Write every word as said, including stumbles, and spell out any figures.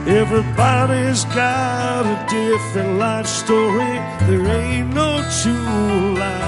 Everybody's got a different life story. There ain't no two lives.